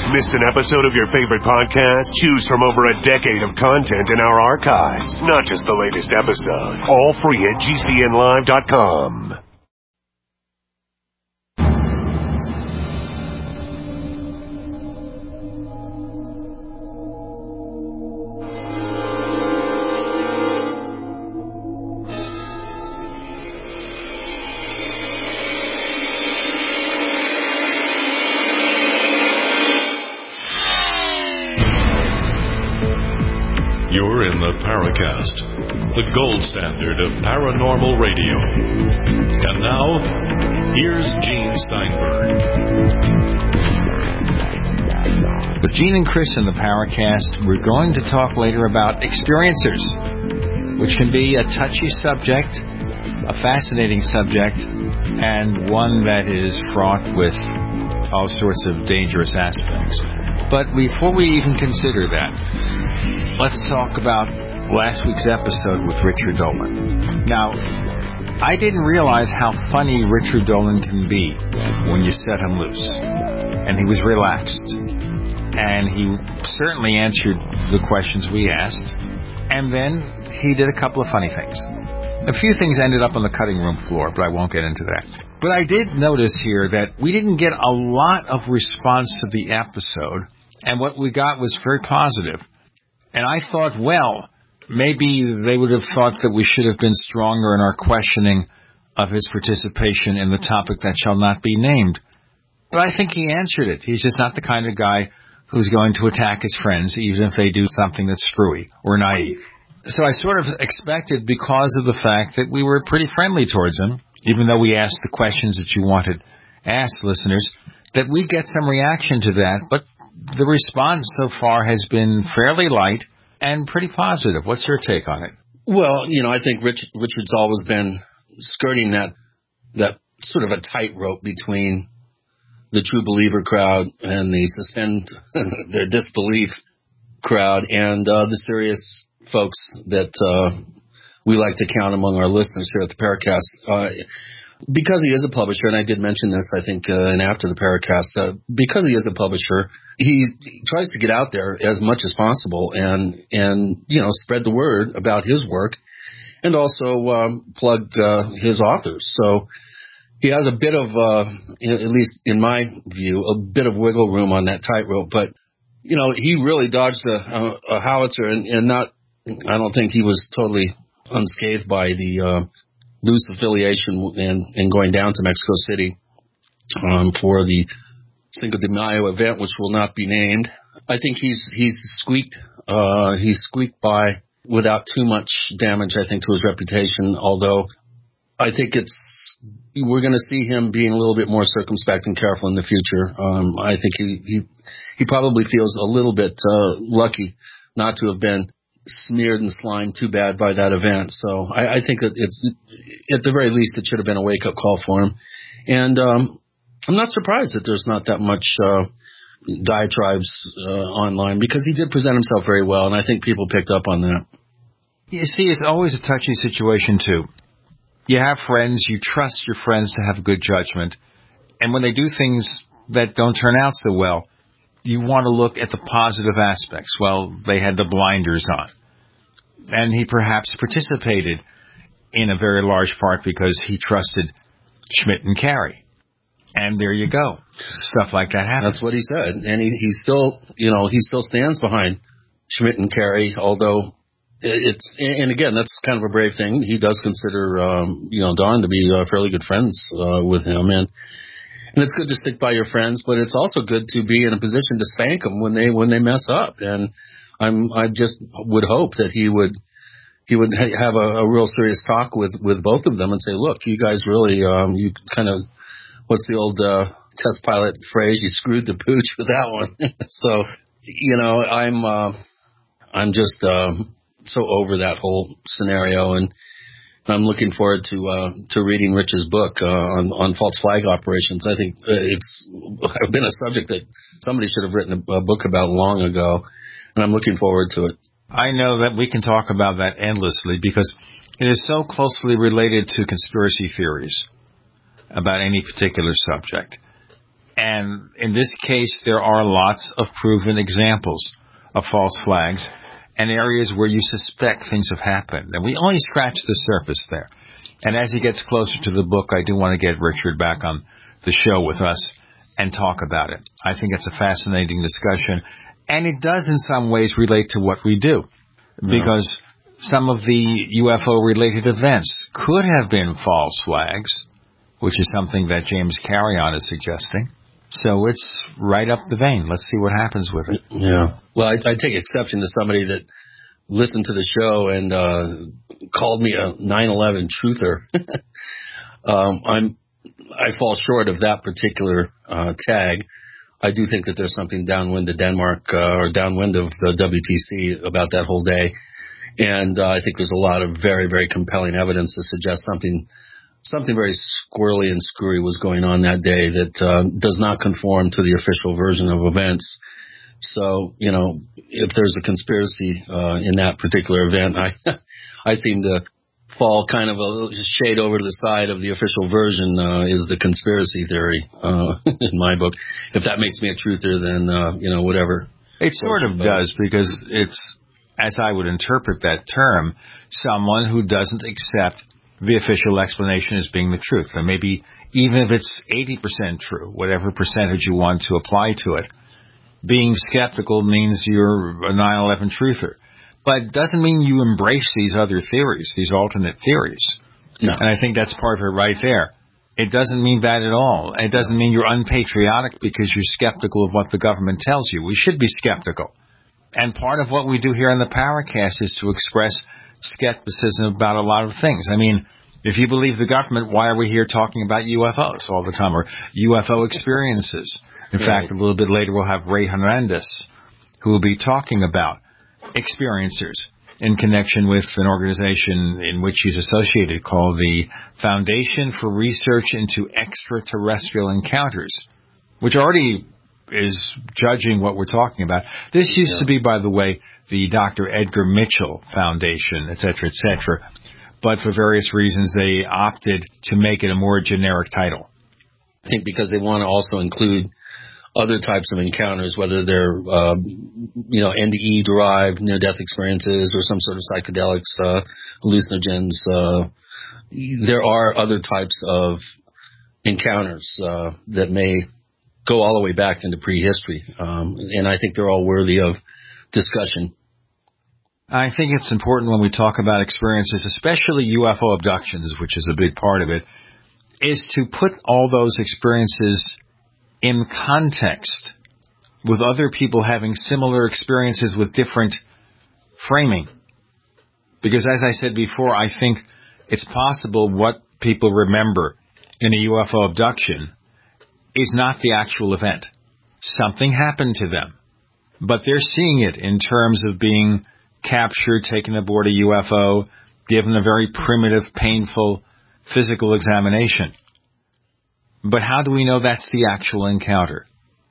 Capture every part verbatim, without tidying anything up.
Missed an episode of your favorite podcast? Choose from over a decade of content in our archives, not just the latest episode. All free at G C N live dot com. You're in the Paracast, the gold standard of paranormal radio. And now, here's Gene Steinberg. With Gene and Chris in the Paracast, we're going to talk later about experiencers, which can be a touchy subject, a fascinating subject, and one that is fraught with all sorts of dangerous aspects. But before we even consider that, let's talk about last week's episode with Richard Dolan. Now, I didn't realize how funny Richard Dolan can be when you set him loose. And he was relaxed. And he certainly answered the questions we asked. And then he did a couple of funny things. A few things ended up on the cutting room floor, but I won't get into that. But I did notice here that we didn't get a lot of response to the episode. And what we got was very positive. And I thought, well, maybe they would have thought that we should have been stronger in our questioning of his participation in the topic that shall not be named. But I think he answered it. He's just not the kind of guy who's going to attack his friends, even if they do something that's screwy or naive. So I sort of expected, because of the fact that we were pretty friendly towards him, even though we asked the questions that you wanted asked, listeners, that we'd get some reaction to that. But the response so far has been fairly light and pretty positive. What's your take on it? Well, you know, I think Rich, Richard's always been skirting that that sort of a tightrope between the true believer crowd and the suspend their disbelief crowd and uh, the serious folks that uh, we like to count among our listeners here at the Paracast. Uh, because he is a publisher, and I did mention this, I think, uh, and after the Paracast, uh, because he is a publisher, he, he tries to get out there as much as possible and, and you know, spread the word about his work and also um, plug uh, his authors. So he has a bit of, uh, at least in my view, a bit of wiggle room on that tightrope. But, you know, he really dodged a, a, a howitzer and, and not, I don't think he was totally unscathed by the uh, loose affiliation and, and going down to Mexico City um, for the Cinco de Mayo event, which will not be named. I think he's he's squeaked uh, he's squeaked by without too much damage, I think, to his reputation. Although I think it's we're going to see him being a little bit more circumspect and careful in the future. Um, I think he, he he probably feels a little bit uh, lucky not to have been smeared and slimed too bad by that event. So I, I think that it's, at the very least, it should have been a wake-up call for him. And um, I'm not surprised that there's not that much uh, diatribes uh, online, because he did present himself very well, and I think people picked up on that. You see, it's always a touchy situation, too. You have friends, you trust your friends to have good judgment, and when they do things that don't turn out so well, you want to look at the positive aspects. Well, they had the blinders on. And he perhaps participated in a very large part because he trusted Schmidt and Carey. And there you go. Stuff like that happens. That's what he said. And he, he still, you know, he still stands behind Schmidt and Carey, although it's, and again, that's kind of a brave thing. He does consider, um, you know, Don to be uh, fairly good friends uh, with him. And, and it's good to stick by your friends, but it's also good to be in a position to spank them when they, when they mess up. And I'm, I just would hope that he would, he would ha- have a, a real serious talk with, with both of them and say, look, you guys really, um, you kind of, what's the old uh, test pilot phrase? You screwed the pooch with that one. So, you know, I'm uh, I'm just uh, so over that whole scenario, and I'm looking forward to uh, to reading Rich's book uh, on on false flag operations. I think it's been a subject that somebody should have written a, a book about long ago, and I'm looking forward to it. I know that we can talk about that endlessly because it is so closely related to conspiracy theories about any particular subject. And in this case, there are lots of proven examples of false flags and areas where you suspect things have happened. And we only scratch the surface there. And as he gets closer to the book, I do want to get Richard back on the show with us and talk about it. I think it's a fascinating discussion. And it does in some ways relate to what we do. Because some of the U F O-related events could have been false flags, which is something that James Carrion is suggesting. So it's right up the vein. Let's see what happens with it. Yeah. Well, I, I take exception to somebody that listened to the show and uh, called me a nine eleven truther. um, I'm I fall short of that particular uh, tag. I do think that there's something downwind of Denmark uh, or downwind of the W T C about that whole day. And uh, I think there's a lot of very, very compelling evidence to suggest something something very squirrely and screwy was going on that day that uh, does not conform to the official version of events. So, you know, if there's a conspiracy uh, in that particular event, I I seem to fall kind of a shade over to the side of the official version uh, is the conspiracy theory uh, in my book. If that makes me a truther, then, uh, you know, whatever. It sort of does, because it's, as I would interpret that term, someone who doesn't accept the official explanation as being the truth. And maybe even if it's eighty percent true, whatever percentage you want to apply to it, being skeptical means you're a nine eleven truther. But it doesn't mean you embrace these other theories, these alternate theories. No. And I think that's part of it right there. It doesn't mean that at all. It doesn't mean you're unpatriotic because you're skeptical of what the government tells you. We should be skeptical. And part of what we do here on the Paracast is to express skepticism about a lot of things. I mean, if you believe the government, why are we here talking about U F Os all the time, or U F O experiences? In right. fact, a little bit later we'll have Ray Hernandez, who will be talking about experiencers in connection with an organization in which he's associated called the Foundation for Research into Extraterrestrial Encounters, which already is judging what we're talking about. This used yeah. to be, by the way, the Doctor Edgar Mitchell Foundation, et cetera, et cetera. But for various reasons, they opted to make it a more generic title. I think because they want to also include other types of encounters, whether they're, uh, you know, N D E-derived near-death experiences or some sort of psychedelics, uh, hallucinogens. Uh, there are other types of encounters uh, that may go all the way back into prehistory, um, and I think they're all worthy of discussion. I think it's important when we talk about experiences, especially U F O abductions, which is a big part of it, is to put all those experiences in context with other people having similar experiences with different framing. Because as I said before, I think it's possible what people remember in a U F O abduction is not the actual event. Something happened to them, but they're seeing it in terms of being captured, taken aboard a U F O, given a very primitive, painful physical examination. But how do we know that's the actual encounter?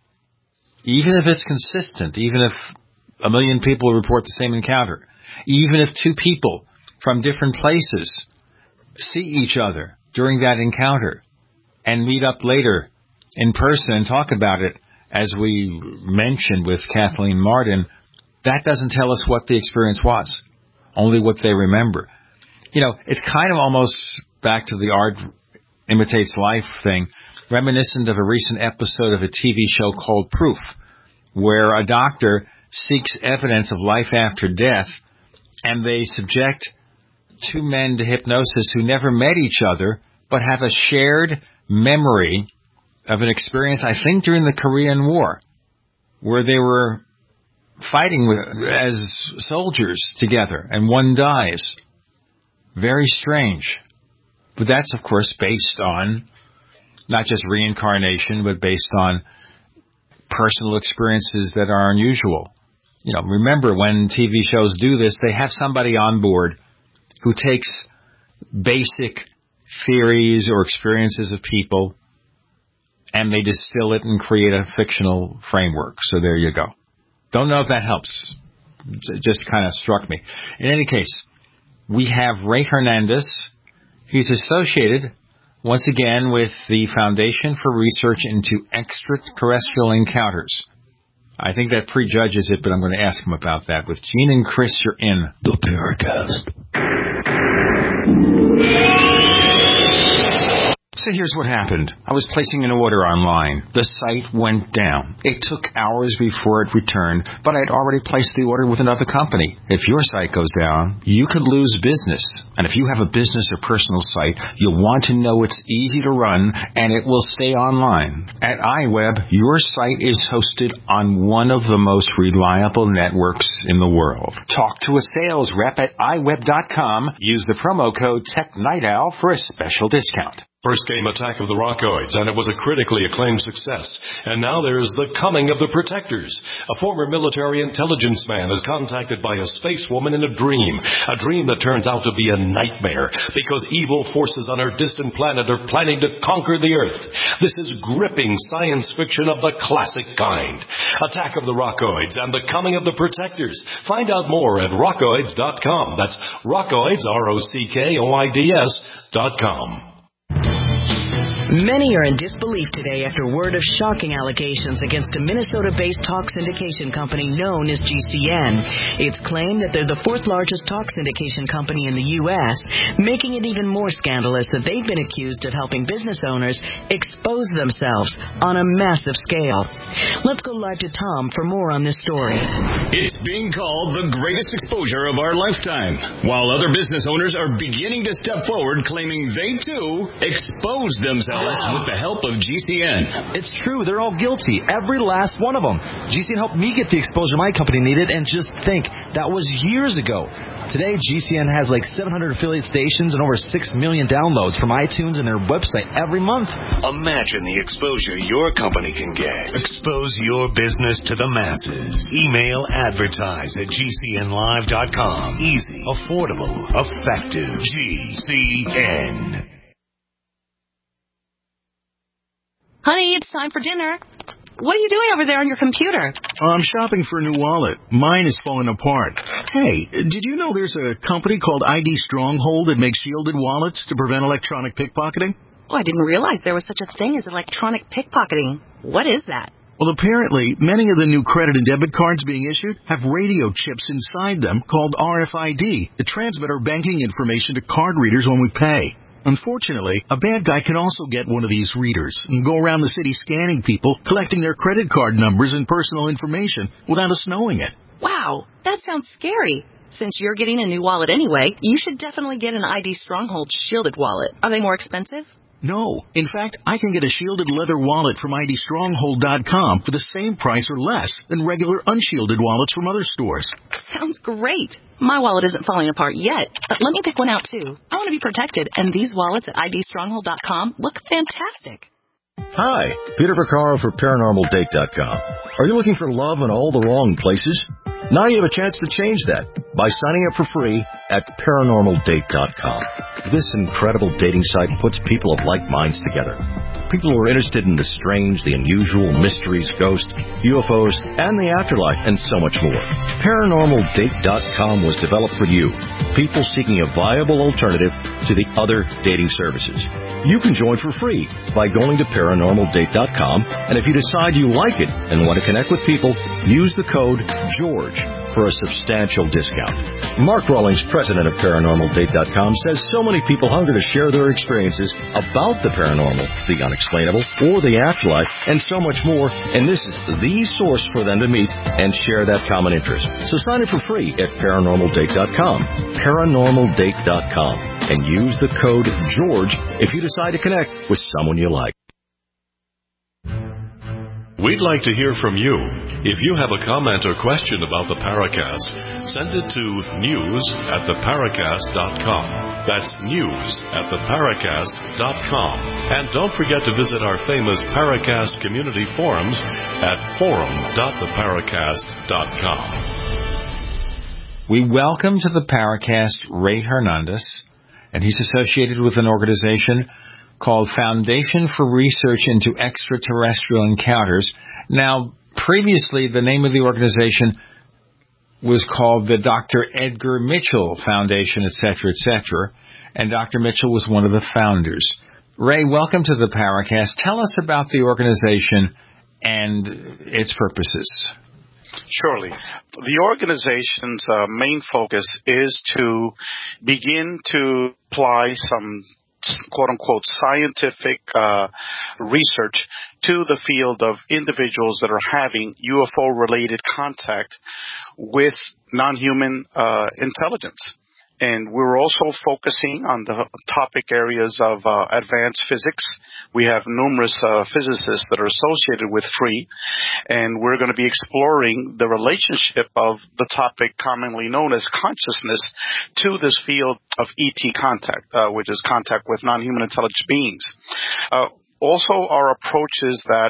Even if it's consistent, even if a million people report the same encounter, even if two people from different places see each other during that encounter and meet up later in person and talk about it, as we mentioned with Kathleen Martin, that doesn't tell us what the experience was, only what they remember. You know, it's kind of almost back to the art imitates life thing, reminiscent of a recent episode of a T V show called Proof, where a doctor seeks evidence of life after death, and they subject two men to hypnosis who never met each other, but have a shared memory of an experience, I think, during the Korean War, where they were fighting with, as soldiers together, and one dies. Very strange. But that's, of course, based on not just reincarnation, but based on personal experiences that are unusual. You know, remember, when T V shows do this, they have somebody on board who takes basic theories or experiences of people and they distill it and create a fictional framework. So there you go. Don't know if that helps. It just kind of struck me. In any case, we have Ray Hernandez. He's associated once again with the Foundation for Research into Extraterrestrial Encounters. I think that prejudges it, but I'm going to ask him about that. With Gene and Chris, you're in the Paracast. So here's what happened. I was placing an order online. The site went down. It took hours before it returned, but I had already placed the order with another company. If your site goes down, you could lose business. And if you have a business or personal site, you'll want to know it's easy to run and it will stay online. At iWeb, your site is hosted on one of the most reliable networks in the world. Talk to a sales rep at i web dot com. Use the promo code TechNightOwl for a special discount. First came Attack of the Rockoids, and it was a critically acclaimed success. And now there's The Coming of the Protectors. A former military intelligence man is contacted by a space woman in a dream. A dream that turns out to be a nightmare, because evil forces on her distant planet are planning to conquer the Earth. This is gripping science fiction of the classic kind. Attack of the Rockoids and The Coming of the Protectors. Find out more at rockoids dot com. That's Rockoids, R O C K O I D S dot com. Many are in disbelief today after word of shocking allegations against a Minnesota-based talk syndication company known as G C N. It's claimed that they're the fourth largest talk syndication company in the U S, making it even more scandalous that they've been accused of helping business owners expose themselves on a massive scale. Let's go live to Tom for more on this story. It's being called the greatest exposure of our lifetime, while other business owners are beginning to step forward claiming they, too, exposed themselves with the help of G C N. It's true. They're all guilty. Every last one of them. G C N helped me get the exposure my company needed, and just think, that was years ago. Today, G C N has like seven hundred affiliate stations and over six million downloads from iTunes and their website every month. Imagine the exposure your company can get. Expose your business to the masses. Email advertise at G C N live dot com. Easy, affordable, effective. G C N. Honey, it's time for dinner. What are you doing over there on your computer? Oh, I'm shopping for a new wallet. Mine is falling apart. Hey, did you know there's a company called I D Stronghold that makes shielded wallets to prevent electronic pickpocketing? Oh, I didn't realize there was such a thing as electronic pickpocketing. What is that? Well, apparently, many of the new credit and debit cards being issued have radio chips inside them called R F I D that transmit our banking information to card readers when we pay. Unfortunately, a bad guy can also get one of these readers and go around the city scanning people, collecting their credit card numbers and personal information without us knowing it. Wow, that sounds scary. Since you're getting a new wallet anyway, you should definitely get an I D Stronghold shielded wallet. Are they more expensive? No. In fact, I can get a shielded leather wallet from I D stronghold dot com for the same price or less than regular unshielded wallets from other stores. Sounds great. My wallet isn't falling apart yet, but let me pick one out too. I want to be protected, and these wallets at I D stronghold dot com look fantastic. Hi, Peter Vaccaro for paranormal date dot com. Are you looking for love in all the wrong places? Now you have a chance to change that by signing up for free at paranormal date dot com. This incredible dating site puts people of like minds together. People who are interested in the strange, the unusual, mysteries, ghosts, U F Os, and the afterlife, and so much more. paranormal date dot com was developed for you, people seeking a viable alternative to the other dating services. You can join for free by going to paranormal date dot com, and if you decide you like it and want to connect with people, use the code GEORGE for a substantial discount. Mark Rawlings, president of paranormal date dot com, says so many people hunger to share their experiences about the paranormal, the unexplainable, or the afterlife, and so much more, and this is the source for them to meet and share that common interest. So sign up for free at paranormal date dot com, paranormal date dot com, and use the code GEORGE if you decide to connect with someone you like. We'd like to hear from you. If you have a comment or question about the Paracast, send it to news at the paracast dot com. That's news at the paracast dot com. And don't forget to visit our famous Paracast community forums at forum dot the paracast dot com. We welcome to the Paracast Ray Hernandez, and he's associated with an organization called Foundation for Research into Extraterrestrial Encounters. Now, previously, the name of the organization was called the Doctor Edgar Mitchell Foundation, et cetera, et cetera, and Doctor Mitchell was one of the founders. Ray, welcome to the Paracast. Tell us about the organization and its purposes. Surely. The organization's uh, main focus is to begin to apply some quote-unquote scientific uh, research to the field of individuals that are having U F O-related contact with non-human uh, intelligence. And we're also focusing on the topic areas of uh, advanced physics. We have numerous uh, physicists that are associated with FREE, and we're going to be exploring the relationship of the topic commonly known as consciousness to this field of E T contact, uh, which is contact with non-human intelligent beings. Uh, also, our approach is that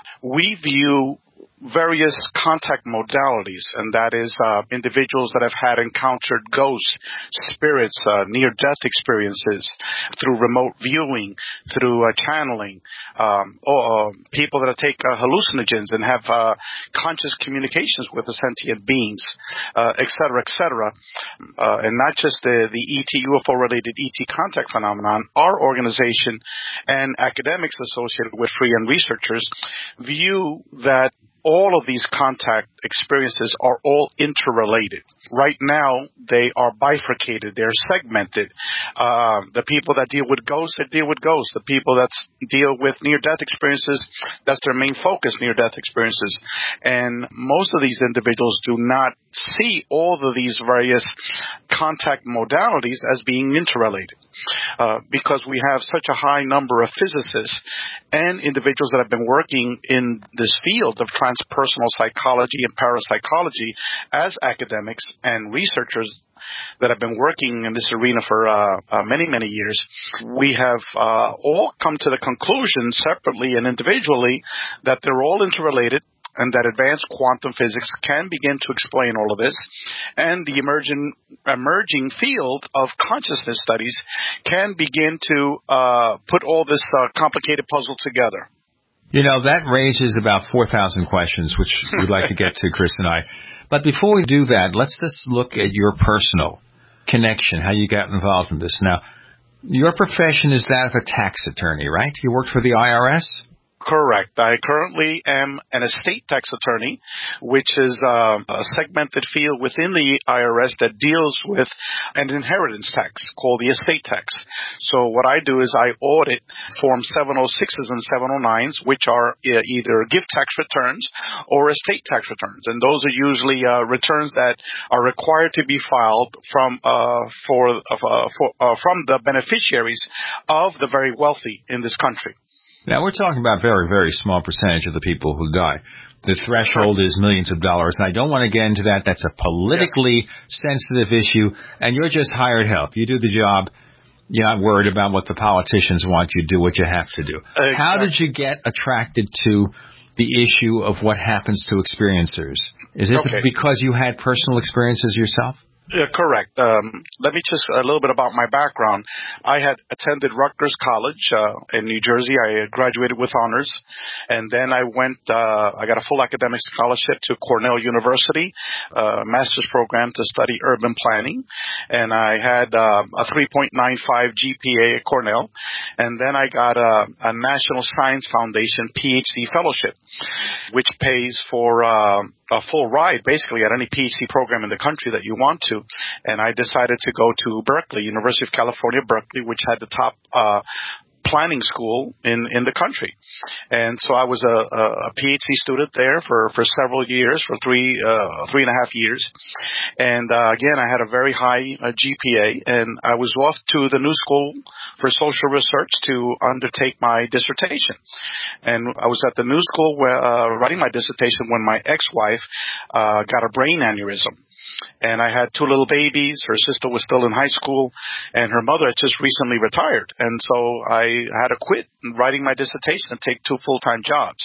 we view various contact modalities, and that is uh, individuals that have had encountered ghosts, spirits, uh, near-death experiences through remote viewing, through uh, channeling, um, or uh, people that take uh, hallucinogens and have uh, conscious communications with the sentient beings, uh, et cetera, et cetera. Uh, and not just the, the E T, U F O-related E T contact phenomenon. Our organization and academics associated with FREE and researchers view that all of these contact experiences are all interrelated. Right now, they are bifurcated. They're segmented. Uh, the people that deal with ghosts, they deal with ghosts. The people that deal with near-death experiences, that's their main focus, near-death experiences. And most of these individuals do not see all of these various contact modalities as being interrelated. Uh, because we have such a high number of physicists and individuals that have been working in this field of transpersonal psychology and parapsychology as academics and researchers that have been working in this arena for uh, uh, many, many years, we have uh, all come to the conclusion separately and individually that they're all interrelated, and that advanced quantum physics can begin to explain all of this, and the emerging emerging field of consciousness studies can begin to uh, put all this uh, complicated puzzle together. You know, that raises about four thousand questions, which we'd like to get to, Chris and I. But before we do that, let's just look at your personal connection, how you got involved in this. Now, your profession is that of a tax attorney, right? You worked for the I R S? Correct. I currently am an estate tax attorney, which is uh, a segmented field within the I R S that deals with an inheritance tax called the estate tax. So what I do is I audit Form seven oh sixes and seven oh nines, which are uh, either gift tax returns or estate tax returns. And those are usually uh, returns that are required to be filed from uh, for, uh, for uh, from the beneficiaries of the very wealthy in this country. Now, we're talking about a very, very small percentage of the people who die. The threshold is millions of dollars. And I don't want to get into that. That's a politically yes. sensitive issue, and you're just hired help. You do the job. You're not worried about what the politicians want you to do, what you have to do. Exactly. How did you get attracted to the issue of what happens to experiencers? Is this okay. because you had personal experiences yourself? Yeah, correct. Um, let me just a little bit about my background. I had attended Rutgers College uh, in New Jersey. I graduated with honors, and then I went. Uh, I got a full academic scholarship to Cornell University, uh, master's program to study urban planning, and I had uh, a three point nine five G P A at Cornell, and then I got a, a National Science Foundation P H D fellowship, which pays for Uh, a full ride, basically, at any P H D program in the country that you want to. And I decided to go to Berkeley, University of California, Berkeley, which had the top uh planning school in, in the country. And so I was a, a, a P H D student there for, for several years, for three, uh, three and a half years. And, uh, again, I had a very high uh, G P A, and I was off to the New School for Social Research to undertake my dissertation. And I was at the New School where, uh, writing my dissertation when my ex-wife, uh, got a brain aneurysm. And I had two little babies. Her sister was still in high school, and her mother had just recently retired. And so I had to quit writing my dissertation and take two full-time jobs.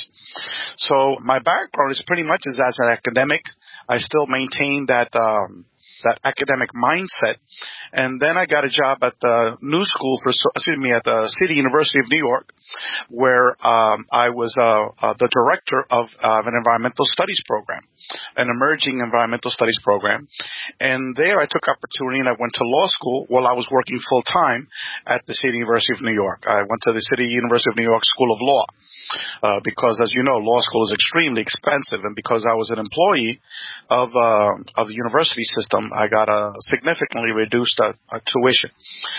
So my background is pretty much as, as an academic. I still maintain that um, that academic mindset. And then I got a job at the New School for, excuse me, at the City University of New York, where um, I was uh, uh, the director of uh, an environmental studies program. an emerging environmental studies program. And there I took opportunity and I went to law school while I was working full time at the City University of New York. I went to the City University of New York School of Law. Uh, because, as you know, law school is extremely expensive, and because I was an employee of uh, of the university system, I got a significantly reduced uh, uh, tuition.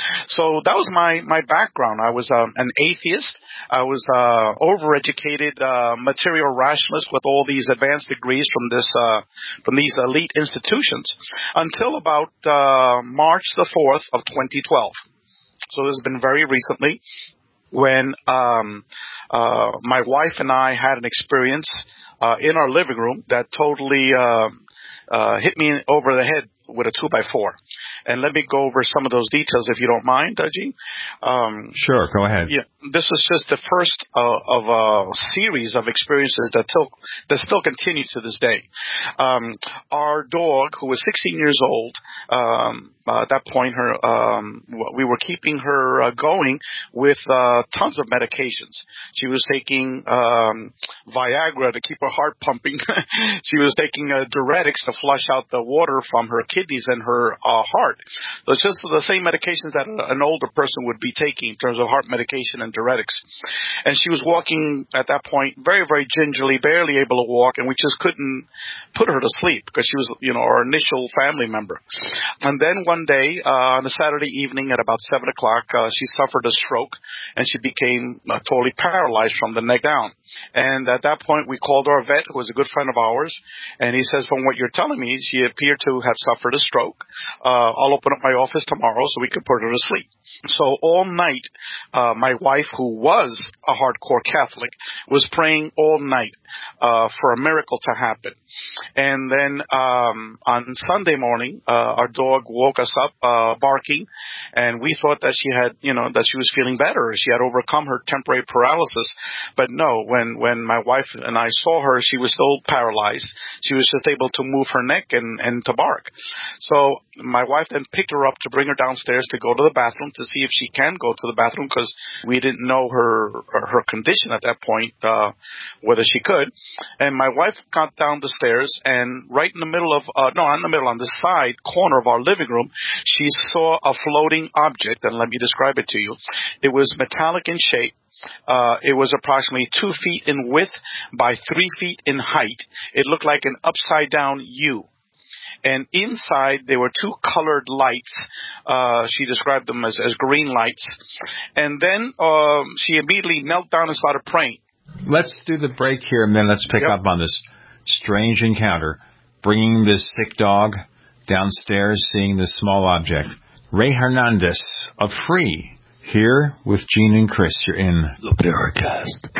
So that was my my background. I was um, an atheist. I was uh, overeducated uh, material rationalist with all these advanced degrees from this uh, from these elite institutions until about uh, March the fourth of twenty twelve. So this has been very recently when um, uh, my wife and I had an experience uh, in our living room that totally uh, uh, hit me over the head with a two by four. And let me go over some of those details if you don't mind, Gene. Um, sure, go ahead. Yeah, this is just the first uh, of a series of experiences that, till, that still continue to this day. Um, our dog, who was sixteen years old, um, uh, at that point, her um, we were keeping her uh, going with uh, tons of medications. She was taking um, Viagra to keep her heart pumping. She was taking uh, diuretics to flush out the water from her kidneys and her uh, heart. So it's just the same medications that an older person would be taking in terms of heart medication and diuretics. And she was walking at that point very, very gingerly, barely able to walk, and we just couldn't put her to sleep because she was, you know, our initial family member. And then one day, uh, on a Saturday evening at about seven o'clock, uh, she suffered a stroke, and she became uh, totally paralyzed from the neck down. And at that point, we called our vet, who was a good friend of ours, and he says, from what you're telling me, she appeared to have suffered a stroke. Uh, I'll open up my office tomorrow so we can put her to sleep. So all night, uh, my wife, who was a hardcore Catholic, was praying all night uh, for a miracle to happen. And then um, on Sunday morning, uh, our dog woke us up uh, barking, and we thought that she had, you know, that she was feeling better. She had overcome her temporary paralysis. But no, when, when my wife and I saw her, she was still paralyzed. She was just able to move her neck and, and to bark. So my wife then picked her up to bring her downstairs to go to the bathroom to see if she can go to the bathroom because we didn't know her her condition at that point, uh, whether she could. And my wife got down the stairs, and right in the middle of, uh, no, not in the middle, on the side corner of our living room, she saw a floating object, and let me describe it to you. It was metallic in shape. Uh, it was approximately two feet in width by three feet in height. It looked like an upside-down U. And inside, there were two colored lights. Uh, she described them as, as green lights. And then um, she immediately knelt down and started praying. Let's do the break here, and then let's pick yep. up on this strange encounter. Bringing this sick dog downstairs, seeing this small object. Ray Hernandez of Free, here with Gene and Chris. You're in the Paracast.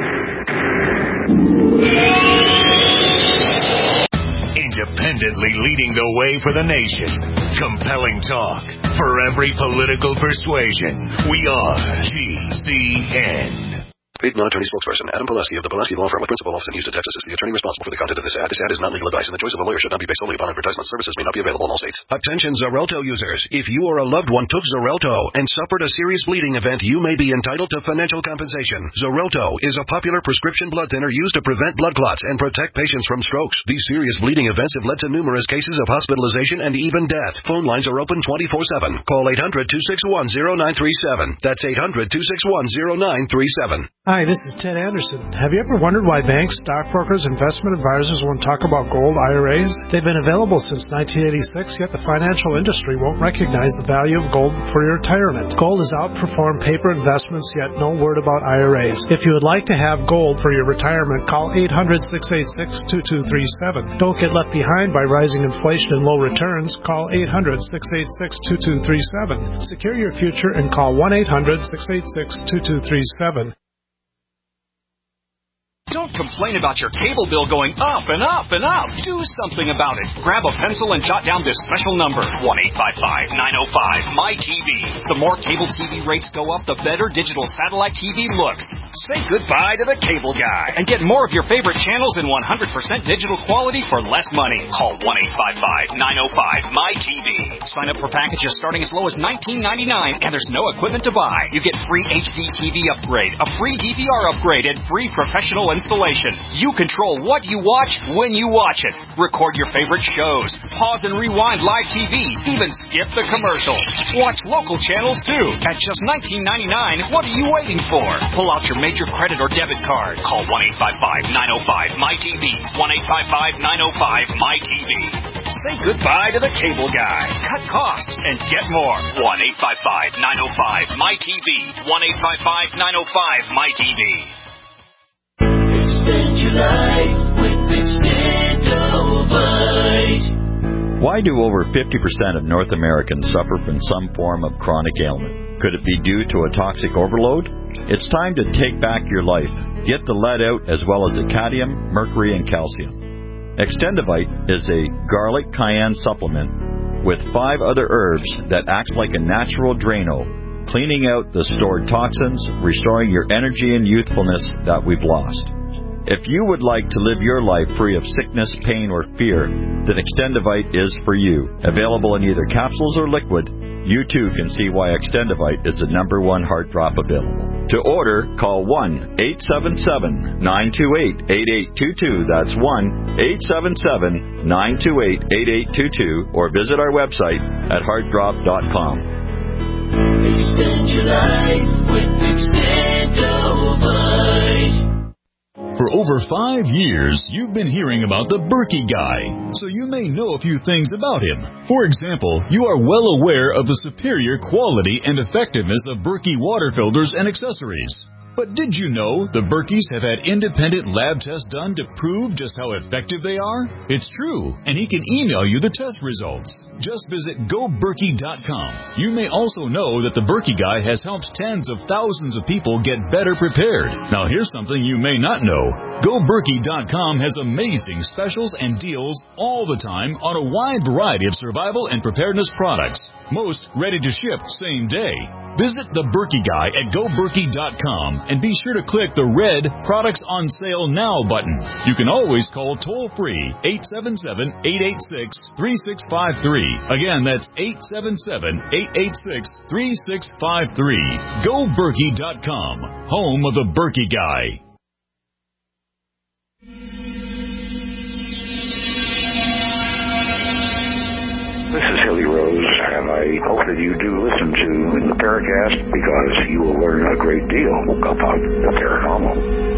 Independently leading the way for the nation. Compelling talk for every political persuasion. We are G C N. Paid non-attorney spokesperson Adam Pulaski of the Pulaski Law Firm with principal office in Houston, Texas is the attorney responsible for the content of this ad. This ad is not legal advice, and the choice of a lawyer should not be based solely upon advertisement. Services may not be available in all states. Attention Xarelto users. If you or a loved one took Xarelto and suffered a serious bleeding event, you may be entitled to financial compensation. Xarelto is a popular prescription blood thinner used to prevent blood clots and protect patients from strokes. These serious bleeding events have led to numerous cases of hospitalization and even death. Phone lines are open twenty-four seven. Call eight hundred, two six one, zero nine three seven. That's eight hundred, two six one, zero nine three seven. Hi, this is Ted Anderson. Have you ever wondered why banks, stockbrokers, investment advisors won't talk about gold I R As? They've been available since nineteen eighty-six, yet the financial industry won't recognize the value of gold for your retirement. Gold has outperformed paper investments, yet no word about I R As. If you would like to have gold for your retirement, call eight hundred, six eight six, two two three seven. Don't get left behind by rising inflation and low returns. Call eight hundred, six eight six, two two three seven. Secure your future and call one eight hundred, six eight six, two two three seven. Don't complain about your cable bill going up and up and up. Do something about it. Grab a pencil and jot down this special number, one eight five five, nine oh five, M Y T V. The more cable T V rates go up, the better digital satellite T V looks. Say goodbye to the cable guy and get more of your favorite channels in one hundred percent digital quality for less money. Call one eight five five, nine oh five, M Y T V. Sign up for packages starting as low as nineteen ninety-nine, and there's no equipment to buy. You get free H D T V upgrade, a free D V R upgrade, and free professional and installation. You control what you watch when you watch it. Record your favorite shows. Pause and rewind live T V. Even skip the commercials. Watch local channels too. At just nineteen ninety-nine dollars, what are you waiting for? Pull out your major credit or debit card. Call one eight five five, nine oh five, M Y T V. one eight five five, nine oh five, M Y T V. Say goodbye to the cable guy. Cut costs and get more. one eight five five, nine oh five, M Y T V. one eight five five, nine oh five, M Y T V. Extend your life with Extendovite. Why do over fifty percent of North Americans suffer from some form of chronic ailment? Could it be due to a toxic overload? It's time to take back your life. Get the lead out as well as the cadmium, mercury, and calcium. Extendovite is a garlic cayenne supplement with five other herbs that acts like a natural Drano, cleaning out the stored toxins, restoring your energy and youthfulness that we've lost. If you would like to live your life free of sickness, pain, or fear, then Extendovite is for you. Available in either capsules or liquid, you too can see why Extendovite is the number one heart drop available. To order, call one eight seven seven, nine two eight, eight eight two two. That's one eight seven seven, nine two eight, eight eight two two, or visit our website at heart drop dot com. Extend your life with Extendovite. For over five years, you've been hearing about the Berkey Guy, so you may know a few things about him. For example, you are well aware of the superior quality and effectiveness of Berkey water filters and accessories. But did you know the Berkeys have had independent lab tests done to prove just how effective they are? It's true, and he can email you the test results. Just visit go berkey dot com. You may also know that the Berkey Guy has helped tens of thousands of people get better prepared. Now here's something you may not know. go berkey dot com has amazing specials and deals all the time on a wide variety of survival and preparedness products. Most ready to ship same day. Visit the Berkey Guy at go berkey dot com and be sure to click the red Products on Sale Now button. You can always call toll-free eight seven seven, eight eight six, three six five three. Again, that's eight seven seven, eight eight six, three six five three. go berkey dot com, home of the Berkey Guy. This is Hilly Rose, and I hope that you do listen to the Paracast because you will learn a great deal about the paranormal.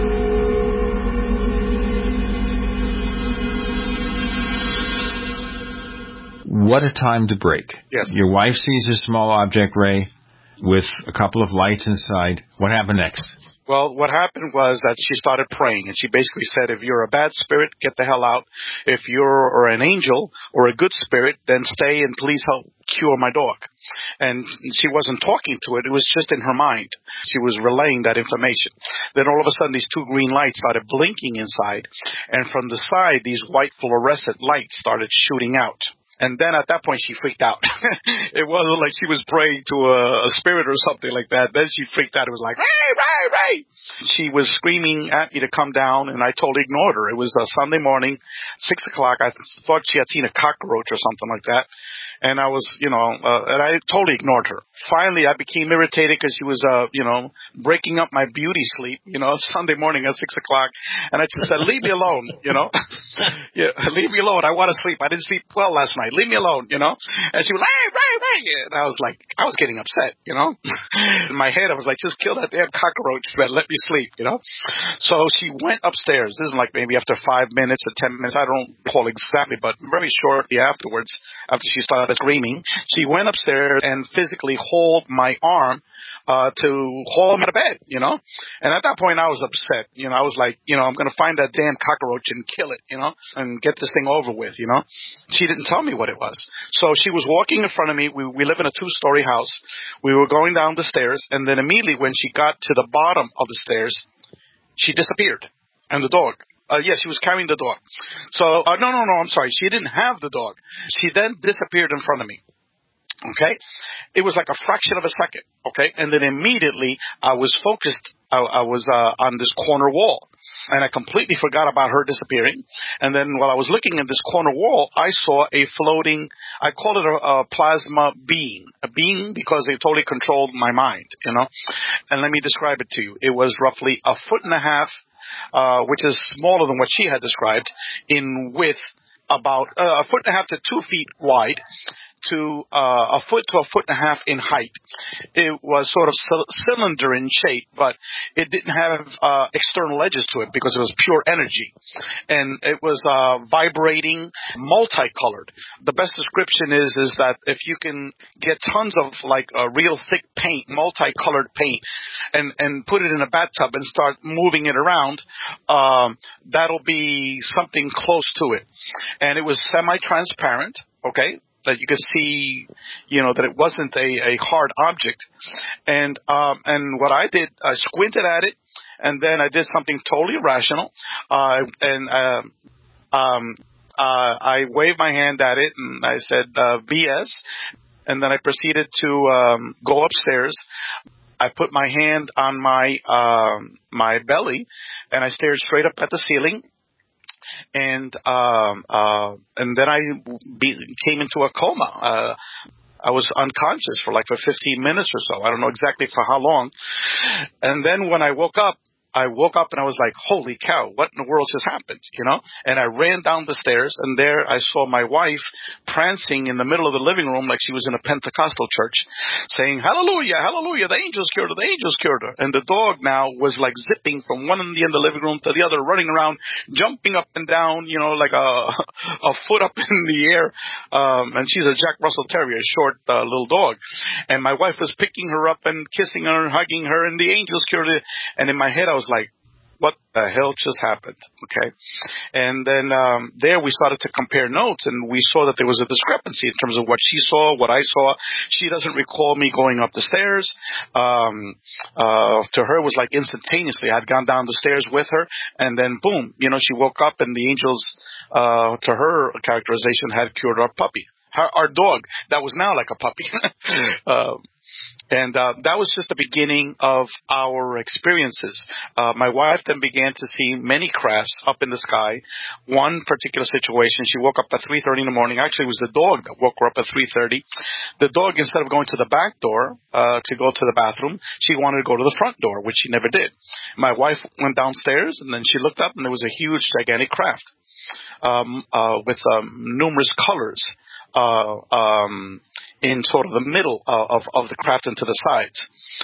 What a time to break. Yes. Your wife sees a small object, Ray, with a couple of lights inside. What happened next? Well, what happened was that she started praying, and she basically said, if you're a bad spirit, get the hell out. If you're or an angel or a good spirit, then stay and please help cure my dog. And she wasn't talking to it. It was just in her mind. She was relaying that information. Then all of a sudden, these two green lights started blinking inside, and from the side, these white fluorescent lights started shooting out. And then at that point, she freaked out. It wasn't like she was praying to a, a spirit or something like that. Then she freaked out. It was like, Ray, Ray, Ray. She was screaming at me to come down, and I totally ignored her. It was a Sunday morning, six o'clock. I thought she had seen a cockroach or something like that. And I was, you know, uh, and I totally ignored her. Finally, I became irritated because she was, uh, you know, breaking up my beauty sleep, you know, Sunday morning at six o'clock. And I just said, leave me alone, you know. Yeah, leave me alone. I want to sleep. I didn't sleep well last night. Leave me alone, you know. And she was like, hey, hey, hey. And I was like, I was getting upset, you know. In my head, I was like, just kill that damn cockroach, man. Let me sleep, you know. So she went upstairs. This is like maybe after five minutes or ten minutes. I don't recall exactly, but very shortly afterwards, after she started screaming, she went upstairs and physically hauled my arm uh to haul him out of bed, you know. And at that point, I was upset. You know, I was like, you know, I'm going to find that damn cockroach and kill it, you know, and get this thing over with, you know. She didn't tell me what it was. So she was walking in front of me. We, we live in a two-story house. We were going down the stairs, and then immediately when she got to the bottom of the stairs, she disappeared. And the dog. Uh, yes, she was carrying the dog. So, uh, no, no, no, I'm sorry. She didn't have the dog. She then disappeared in front of me. Okay? It was like a fraction of a second. Okay? And then immediately I was focused. I, I was uh, on this corner wall. And I completely forgot about her disappearing. And then while I was looking at this corner wall, I saw a floating, I call it a, a plasma being. A being because it totally controlled my mind, you know? And let me describe it to you. It was roughly a foot and a half uh, which is smaller than what she had described, in width, about uh, a foot and a half to two feet wide, to uh, a foot to a foot and a half in height. It was sort of c- cylinder in shape, but it didn't have uh, external edges to it because it was pure energy. And it was uh, vibrating, multicolored. The best description is is that if you can get tons of like a real thick paint, multicolored paint, and, and put it in a bathtub and start moving it around, um, that'll be something close to it. And it was semi-transparent, okay? That you could see, you know, that it wasn't a, a hard object. And um, and what I did, I squinted at it, and then I did something totally irrational. Uh, and uh, um, uh, I waved my hand at it, and I said, uh, B S. And then I proceeded to um, go upstairs. I put my hand on my um, my belly, and I stared straight up at the ceiling. And um, uh, and then I be, came into a coma. Uh, I was unconscious for like for fifteen minutes or so. I don't know exactly for how long. And then when I woke up, I woke up and I was like, holy cow, what in the world just happened, you know? And I ran down the stairs, and there I saw my wife prancing in the middle of the living room like she was in a Pentecostal church, saying, hallelujah, hallelujah, the angels cured her, the angels cured her. And the dog now was like zipping from one end of the living room to the other, running around, jumping up and down, you know, like a, a foot up in the air. Um, and she's a Jack Russell Terrier, short uh, little dog. And my wife was picking her up and kissing her and hugging her, and the angels cured her. And in my head, I was like, what the hell just happened? Okay. And then um, there we started to compare notes, and we saw that there was a discrepancy in terms of what she saw, what I saw. She doesn't recall me going up the stairs. Um, uh, to her, it was like instantaneously. I'd gone down the stairs with her, and then boom, you know, she woke up, and the angels, uh, to her characterization, had cured our puppy. Her, our dog, that was now like a puppy. uh, And uh, that was just the beginning of our experiences. Uh, my wife then began to see many crafts up in the sky. One particular situation, she woke up at three thirty in the morning. Actually, it was the dog that woke her up at three thirty. The dog, instead of going to the back door uh, to go to the bathroom, she wanted to go to the front door, which she never did. My wife went downstairs, and then she looked up, and there was a huge, gigantic craft um, uh, with um, numerous colors. Uh, um, in sort of the middle uh, of, of the craft and to the sides.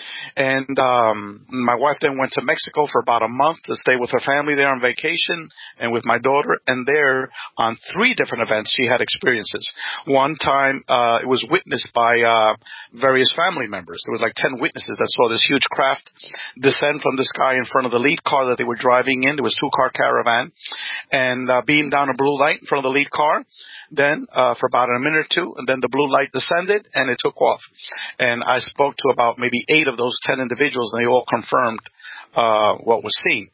And um, my wife then went to Mexico for about a month to stay with her family there on vacation and with my daughter. And there, on three different events, she had experiences. One time, uh, it was witnessed by uh, various family members. There was like ten witnesses that saw this huge craft descend from the sky in front of the lead car that they were driving in. There was a two-car caravan. And uh, beam down a blue light in front of the lead car. Then uh, for about a minute or two, and then the blue light descended, and it took off. And I spoke to about maybe eight of those ten individuals, and they all confirmed uh, what was seen.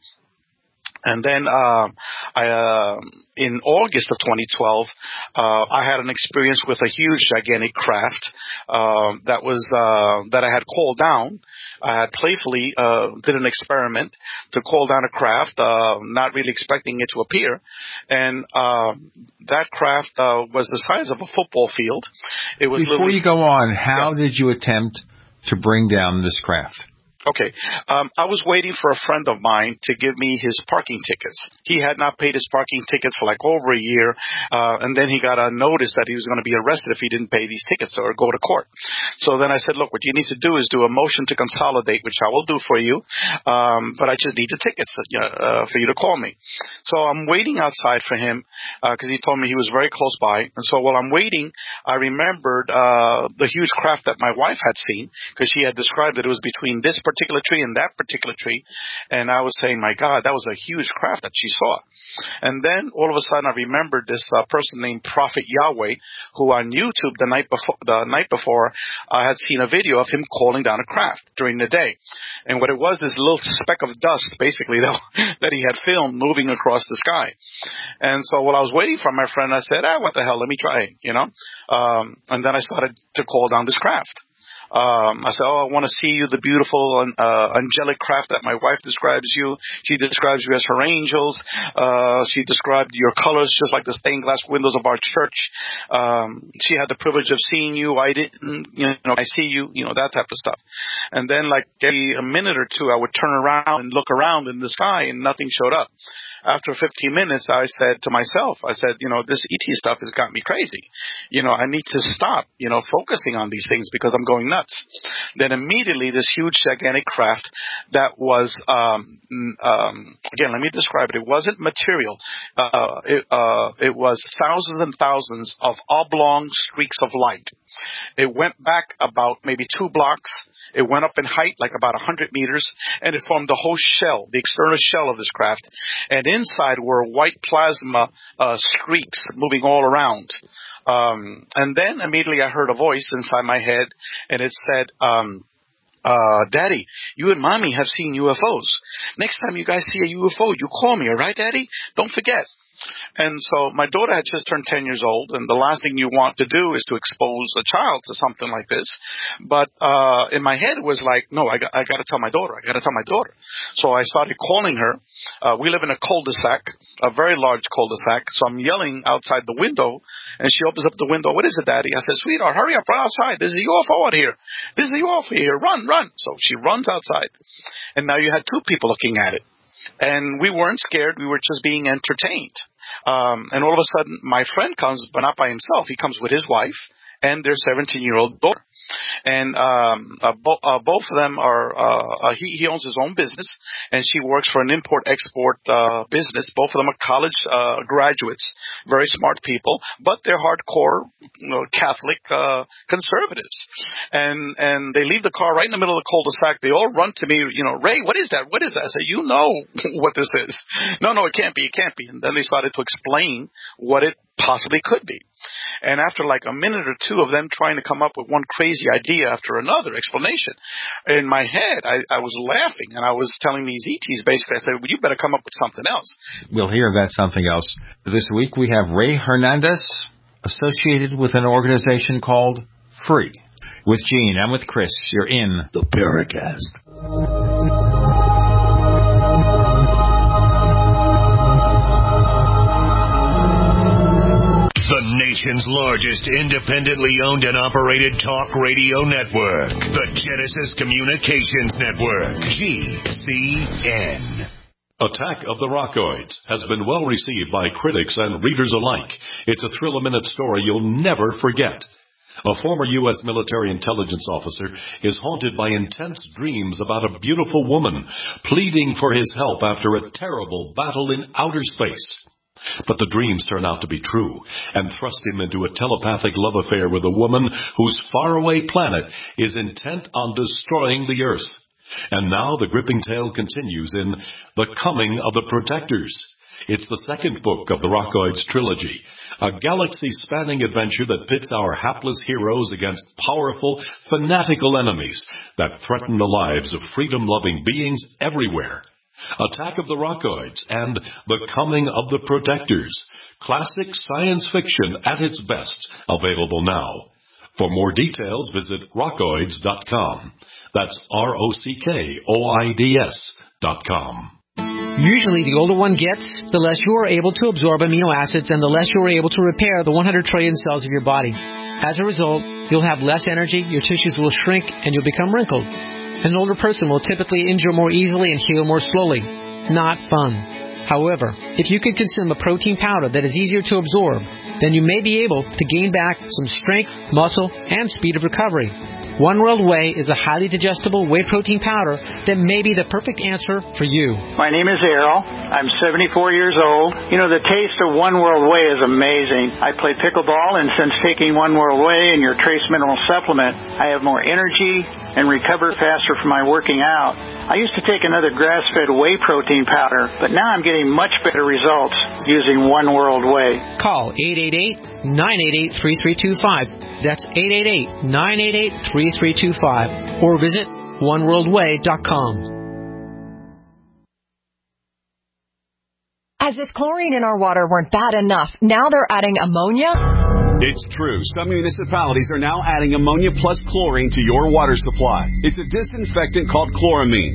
And then uh, I, uh, in August of twenty twelve, uh, I had an experience with a huge, gigantic craft uh, that was uh, that I had called down. I had playfully uh, did an experiment to call down a craft, uh, not really expecting it to appear. And uh, that craft uh, was the size of a football field. It was Before you go on, how yes. did you attempt to bring down this craft? Okay. Um, I was waiting for a friend of mine to give me his parking tickets. He had not paid his parking tickets for like over a year, uh, and then he got a notice that he was going to be arrested if he didn't pay these tickets or go to court. So then I said, look, what you need to do is do a motion to consolidate, which I will do for you, um, but I just need the tickets uh, for you to call me. So I'm waiting outside for him because uh, he told me he was very close by. And so while I'm waiting, I remembered uh, the huge craft that my wife had seen because she had described that it was between this particular particular tree and that particular tree, and I was saying, my God, that was a huge craft that she saw. And then all of a sudden I remembered this uh, person named Prophet Yahweh, who on YouTube the night before the night before I had seen a video of him calling down a craft during the day. And what it was, this little speck of dust basically that, that he had filmed moving across the sky. And so while I was waiting for my friend, I said, ah, what the hell, let me try it, you know. Um, and then I started to call down this craft. Um, I said, oh, I want to see you, the beautiful uh, angelic craft that my wife describes you. She describes you as her angels. Uh, she described your colors just like the stained glass windows of our church. Um, she had the privilege of seeing you. I didn't, you know, I see you, you know, that type of stuff. And then, like, every a minute or two, I would turn around and look around in the sky, and nothing showed up. After fifteen minutes, I said to myself, I said, you know, this E T stuff has got me crazy. You know, I need to stop, you know, focusing on these things because I'm going nuts. Then immediately this huge, gigantic craft that was, um, um, again, let me describe it. It wasn't material. Uh, it, uh, it was thousands and thousands of oblong streaks of light. It went back about maybe two blocks. It went up in height like about one hundred meters, and it formed the whole shell, the external shell of this craft. And inside were white plasma uh, streaks moving all around. Um, and then immediately I heard a voice inside my head, and it said, um, uh, Daddy, you and Mommy have seen U F Os. Next time you guys see a U F O, you call me, all right, Daddy? Don't forget. And so my daughter had just turned ten years old, and the last thing you want to do is to expose a child to something like this. But uh in my head it was like, no, I got, I got to tell my daughter. I got to tell my daughter. So I started calling her. Uh, we live in a cul-de-sac, a very large cul-de-sac. So I'm yelling outside the window, and she opens up the window. What is it, Daddy? I said, sweetheart, hurry up, run outside. There's a U F O out here. There's a U F O here. Run, run. So she runs outside. And now you had two people looking at it. And we weren't scared. We were just being entertained. Um, and all of a sudden, my friend comes, but not by himself. He comes with his wife and their seventeen-year-old daughter. And um, uh, bo- uh, both of them are, uh, uh, he, he owns his own business, and she works for an import-export uh, business. Both of them are college uh, graduates, very smart people, but they're hardcore, you know, Catholic uh, conservatives. And and they leave the car right in the middle of the cul-de-sac. They all run to me, you know, Ray, what is that? What is that? I said, you know what this is. No, no, it can't be. It can't be. And then they started to explain what it possibly could be. And after like a minute or two of them trying to come up with one crazy idea after another explanation, in my head, I, I was laughing, and I was telling these E Ts basically, I said, well, you better come up with something else. We'll hear about something else. This week we have Ray Hernandez, associated with an organization called Free. With Gene and with Chris, you're in the Paracast. The nation's largest independently owned and operated talk radio network. The Genesis Communications Network. G C N. Attack of the Rockoids has been well received by critics and readers alike. It's a thrill-a-minute story you'll never forget. A former U S military intelligence officer is haunted by intense dreams about a beautiful woman pleading for his help after a terrible battle in outer space. But the dreams turn out to be true and thrust him into a telepathic love affair with a woman whose faraway planet is intent on destroying the Earth. And now the gripping tale continues in The Coming of the Protectors. It's the second book of the Rockoids trilogy, a galaxy-spanning adventure that pits our hapless heroes against powerful, fanatical enemies that threaten the lives of freedom-loving beings everywhere. Attack of the Rockoids and The Coming of the Protectors. Classic science fiction at its best. Available now. For more details, visit rockoids dot com. That's R O C K O I D S dot com. Usually, the older one gets, the less you are able to absorb amino acids and the less you are able to repair the one hundred trillion cells of your body. As a result, you'll have less energy, your tissues will shrink, and you'll become wrinkled. An older person will typically injure more easily and heal more slowly. Not fun. However, if you can consume a protein powder that is easier to absorb, then you may be able to gain back some strength, muscle, and speed of recovery. One World Whey is a highly digestible whey protein powder that may be the perfect answer for you. My name is Errol. I'm seventy-four years old. You know, the taste of One World Whey is amazing. I play pickleball, and since taking One World Whey and your trace mineral supplement, I have more energy and recover faster from my working out. I used to take another grass-fed whey protein powder, but now I'm getting much better results using One World Whey. Call eight eight eight, nine eight eight, three three two five. That's eight eight eight, nine eight eight, three three two five. Or visit one world way dot com. As if chlorine in our water weren't bad enough, now they're adding ammonia? It's true. Some municipalities are now adding ammonia plus chlorine to your water supply. It's a disinfectant called chloramine.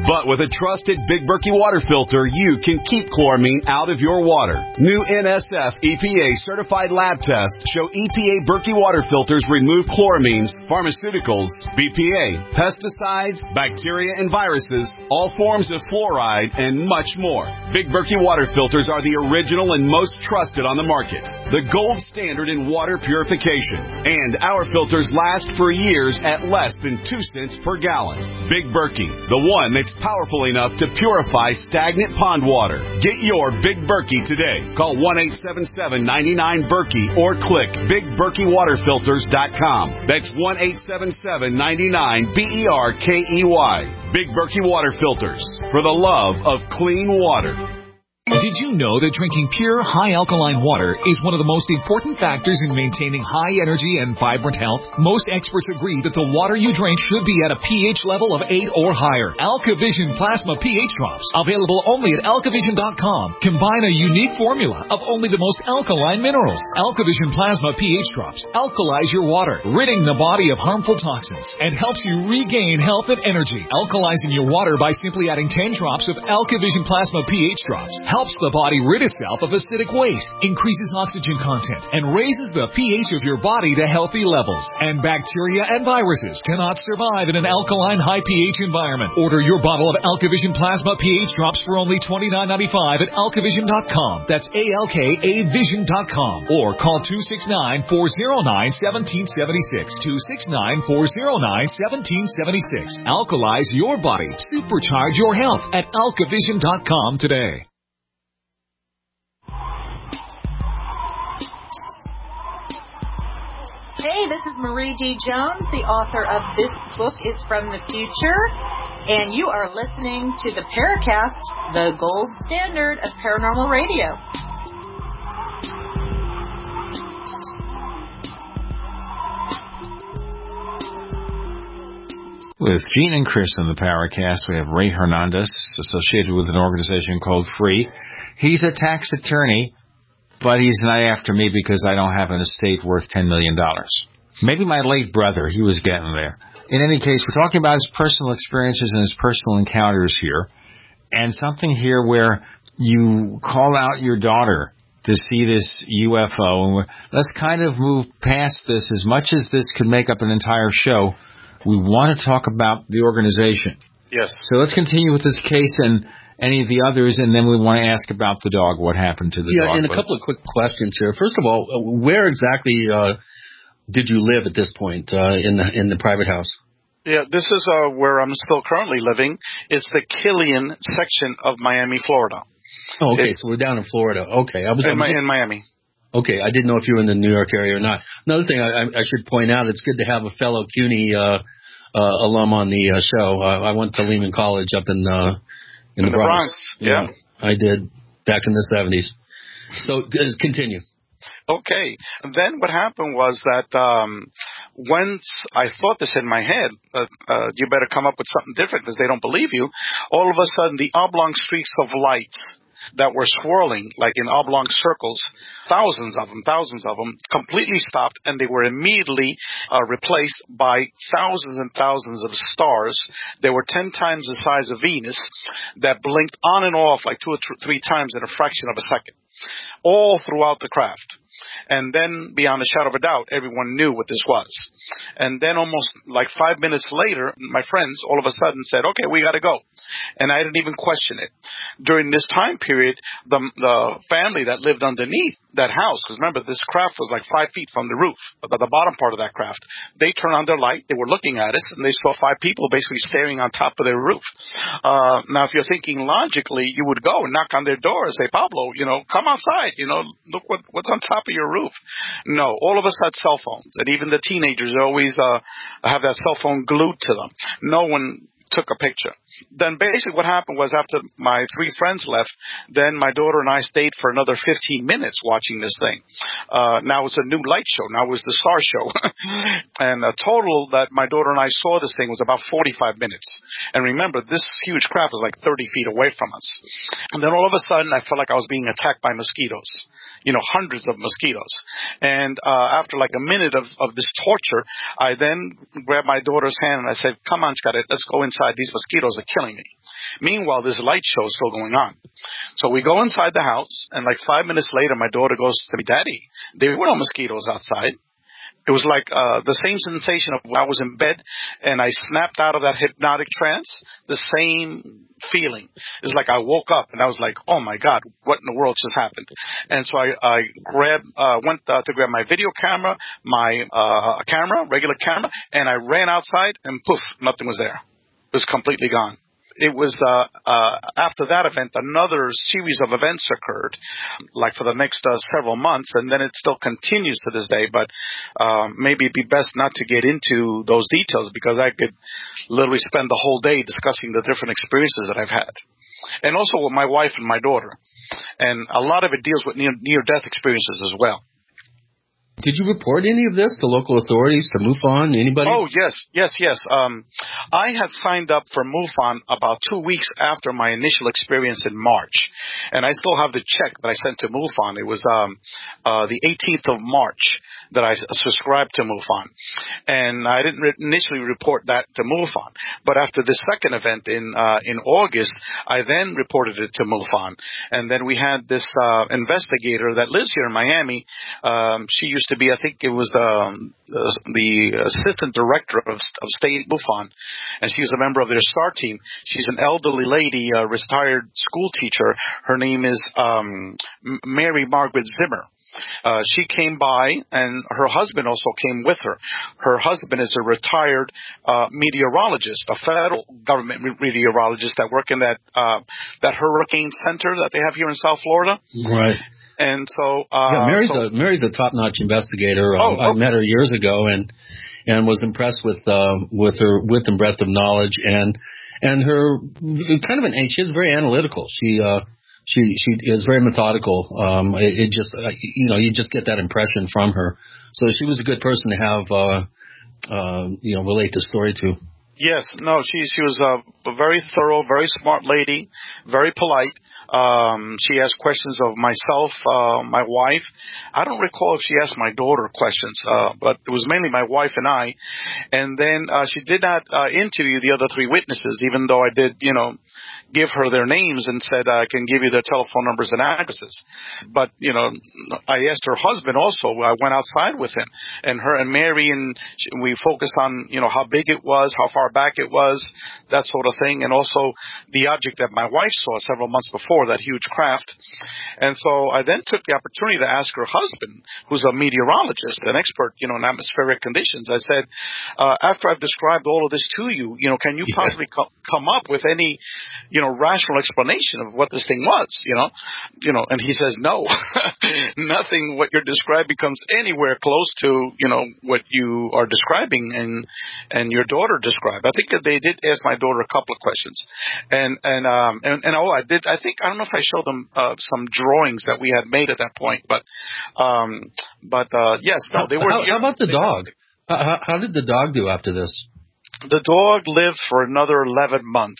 But with a trusted Big Berkey water filter, you can keep chloramine out of your water. New N S F E P A certified lab tests show E P A Berkey water filters remove chloramines, pharmaceuticals, B P A, pesticides, bacteria and viruses, all forms of fluoride, and much more. Big Berkey water filters are the original and most trusted on the market. The gold standard in water purification. And our filters last for years at less than two cents per gallon. Big Berkey, the one that's powerful enough to purify stagnant pond water. Get your Big Berkey today. Call one eight seven seven, nine nine, Berkey or click big berkey water filters dot com. That's one eight seven seven, nine nine, B E R K E Y. Big Berkey Water Filters, for the love of clean water. Did you know that drinking pure, high-alkaline water is one of the most important factors in maintaining high energy and vibrant health? Most experts agree that the water you drink should be at a pH level of eight or higher. AlkaVision Plasma pH Drops, available only at alkavision dot com, combine a unique formula of only the most alkaline minerals. AlkaVision Plasma pH Drops alkalize your water, ridding the body of harmful toxins, and helps you regain health and energy. Alkalizing your water by simply adding ten drops of AlkaVision Plasma pH Drops helps the body rid itself of acidic waste, increases oxygen content, and raises the pH of your body to healthy levels. And bacteria and viruses cannot survive in an alkaline high pH environment. Order your bottle of AlkaVision Plasma pH Drops for only twenty-nine ninety-five at alkavision dot com. That's A L K A vision dot com. Or call two six nine, four oh nine, one seven seven six. two six nine, four oh nine, one seven seven six. Alkalize your body. Supercharge your health at alkavision dot com today. Hey, this is Marie D. Jones, the author of This Book is from the Future, and you are listening to the Paracast, the gold standard of paranormal radio. With Gene and Chris on the Paracast, we have Ray Hernandez, associated with an organization called FREE. He's a tax attorney, but he's not after me because I don't have an estate worth ten million dollars. Maybe my late brother, he was getting there. In any case, we're talking about his personal experiences and his personal encounters here, and something here where you call out your daughter to see this U F O. And we're, let's kind of move past this. As much as this could make up an entire show, we want to talk about the organization. Yes. So let's continue with this case and any of the others, and then we want to ask about the dog, what happened to the yeah, dog. Yeah, and a couple of quick questions here. First of all, where exactly uh, did you live at this point uh, in the in the private house? Yeah, this is uh, where I'm still currently living. It's the Killian section of Miami, Florida. Oh, okay, it's, so we're down in Florida. Okay, I was in, I was, in Miami. Okay, I didn't know if you were in the New York area or not. Another thing I, I should point out, it's good to have a fellow CUNY uh, uh, alum on the uh, show. Uh, I went to Lehman College up in uh, in, in the, the Bronx. Bronx. Yeah. yeah, I did back in the seventies. So continue. Okay. And then what happened was that um, once I thought this in my head, uh, uh, you better come up with something different because they don't believe you, all of a sudden the oblong streaks of lights that were swirling like in oblong circles, thousands of them, thousands of them, completely stopped, and they were immediately uh, replaced by thousands and thousands of stars. They were ten times the size of Venus that blinked on and off like two or th- three times in a fraction of a second, all throughout the craft. And then, beyond a shadow of a doubt, everyone knew what this was. And then almost like five minutes later, my friends all of a sudden said, okay, we got to go. And I didn't even question it. During this time period, the, the family that lived underneath that house, because remember, this craft was like five feet from the roof, the, the bottom part of that craft, they turned on their light, they were looking at us, and they saw five people basically staring on top of their roof. Uh, now, if you're thinking logically, you would go and knock on their door and say, Pablo, you know, come outside, you know, look what, what's on top of your roof. No, all of us had cell phones, and even the teenagers always uh, have that cell phone glued to them. No one took a picture. Then basically what happened was after my three friends left, then my daughter and I stayed for another fifteen minutes watching this thing. Uh, now it's a new light show. Now it's the star show. And the total that my daughter and I saw this thing was about forty-five minutes. And remember, this huge craft was like thirty feet away from us. And then all of a sudden, I felt like I was being attacked by mosquitoes. you know, hundreds of mosquitoes. And uh, after like a minute of, of this torture, I then grabbed my daughter's hand and I said, come on, Scarlett, let's go inside. These mosquitoes are killing me. Meanwhile, this light show is still going on. So we go inside the house, and like five minutes later, my daughter goes to me, Daddy, there were no mosquitoes outside. It was like uh, the same sensation of when I was in bed and I snapped out of that hypnotic trance, the same feeling. It's like I woke up and I was like, oh, my God, what in the world just happened? And so I, I grabbed, uh, went uh, to grab my video camera, my uh, camera, regular camera, and I ran outside and poof, nothing was there. It was completely gone. It was uh, uh, after that event, another series of events occurred, like for the next uh, several months, and then it still continues to this day. But um, maybe it'd be best not to get into those details because I could literally spend the whole day discussing the different experiences that I've had, and also with my wife and my daughter. And a lot of it deals with near, near-death experiences as well. Did you report any of this to local authorities, to MUFON, anybody? Oh, yes, yes, yes. Um, I had signed up for MUFON about two weeks after my initial experience in March, and I still have the check that I sent to MUFON. It was um, uh, the eighteenth of March that I subscribed to MUFON, and I didn't re- initially report that to MUFON. But after the second event in uh, in August, I then reported it to MUFON, and then we had this uh, investigator that lives here in Miami. Um, she used to be, I think it was the, the assistant director of, of state MUFON, and she was a member of their STAR team. She's an elderly lady, a retired school teacher. Her name is um, Mary Margaret Zimmer. Uh, she came by, and her husband also came with her. Her husband is a retired uh, meteorologist, a federal government meteorologist that work in that uh, that hurricane center that they have here in South Florida. Right. And so, uh, yeah, Mary's so, a Mary's a top-notch investigator. Um, oh, okay. I met her years ago, and and was impressed with uh, with her width and breadth of knowledge, and and her kind of an she is very analytical. She uh, she she is very methodical. Um, it, it just uh, you know you just get that impression from her. So she was a good person to have uh, uh, you know relate the story to. Yes, no, she she was a, a very thorough, very smart lady, very polite. Um, she asked questions of myself, uh, my wife. I don't recall if she asked my daughter questions, uh, but it was mainly my wife and I. And then uh, she did not uh, interview the other three witnesses, even though I did, you know, give her their names and said I can give you their telephone numbers and addresses. But, you know, I asked her husband also. I went outside with him, and her and Mary, and we focused on, you know, how big it was, how far back it was, that sort of thing, and also the object that my wife saw several months before, that huge craft. And so I then took the opportunity to ask her husband, who's a meteorologist, an expert, you know, in atmospheric conditions. I said, uh, after I've described all of this to you, you know, can you possibly co- come up with any, you know, rational explanation of what this thing was, you know, you know, and he says, no, nothing what you're describing comes anywhere close to, you know, what you are describing and, and your daughter described. I think that they did ask my daughter a couple of questions, and, and, um, and, and oh, I did, I think, I don't know if I showed them, uh, some drawings that we had made at that point, but, um, but, uh, yes, no, they were. How, how about the dog? How, how did the dog do after this? The dog lived for another eleven months,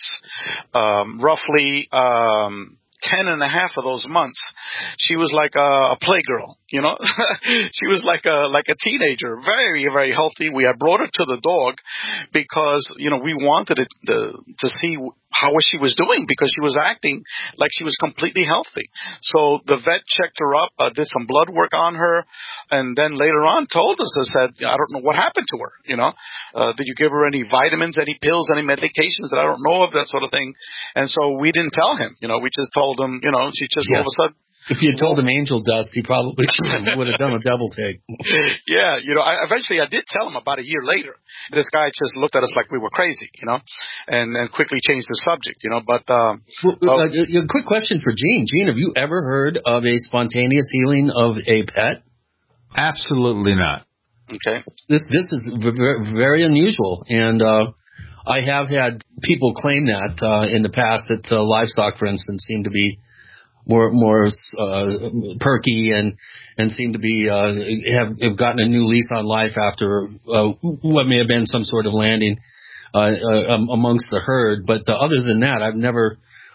um, roughly um, ten and a half of those months. She was like a, a playgirl, you know. She was like a like a teenager, very very healthy. We had brought her to the dog because you know we wanted it to, to see how she was doing because she was acting like she was completely healthy. So the vet checked her up, uh, did some blood work on her, and then later on told us, I said, I don't know what happened to her, you know. Uh, did you give her any vitamins, any pills, any medications that I don't know of, that sort of thing? And so we didn't tell him, you know, we just told him, you know, she just yeah. all of a sudden. If you had told him angel dust, he probably would have done a double take. Yeah, you know, I, eventually I did tell him about a year later. This guy just looked at us like we were crazy, you know, and, and quickly changed the subject, you know. But um, well, uh, uh, a quick question for Gene. Gene, have you ever heard of a spontaneous healing of a pet? Absolutely not. Okay. This this is very, very unusual, and uh, I have had people claim that uh, in the past that uh, livestock, for instance, seem to be more more uh, perky and and seem to be uh, have, have gotten a new lease on life after uh, what may have been some sort of landing uh, uh, amongst the herd. But uh, other than that, I've never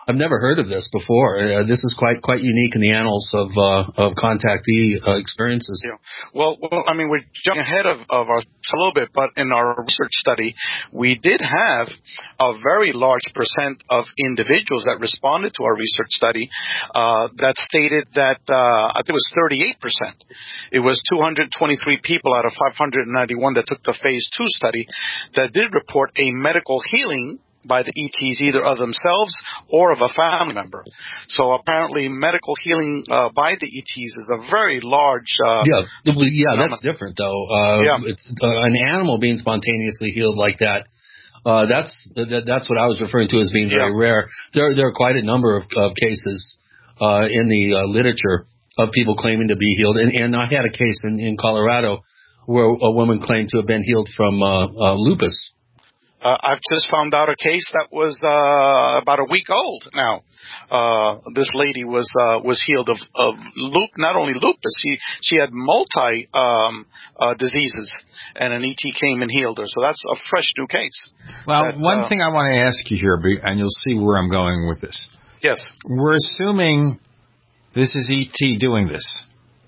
I've never heard of this before. Uh, this is quite quite unique in the annals of uh, of contactee uh, experiences. Yeah. Well, well, I mean, we're jumping ahead of, of our a little bit, but in our research study, we did have a very large percent of individuals that responded to our research study uh, that stated that uh, I think it was thirty-eight percent. It was two hundred twenty-three people out of five hundred ninety-one that took the phase two study that did report a medical healing by the E Ts, either of themselves or of a family member. So apparently medical healing uh, by the E Ts is a very large... Uh, yeah, yeah, that's different, though. Uh, yeah. It's, uh, an animal being spontaneously healed like that, uh, that's that, that's what I was referring to as being very yeah. rare. There, there are quite a number of, of cases uh, in the uh, literature of people claiming to be healed. And, and I had a case in, in Colorado where a woman claimed to have been healed from uh, uh, lupus. Uh, I've just found out a case that was uh, about a week old now. Uh, this lady was uh, was healed of, of loop, not only lupus, she she had multi um, uh, diseases, and an E T came and healed her. So that's a fresh new case. Well, that, one uh, thing I want to ask you here, and you'll see where I'm going with this. Yes. We're assuming this is E T doing this.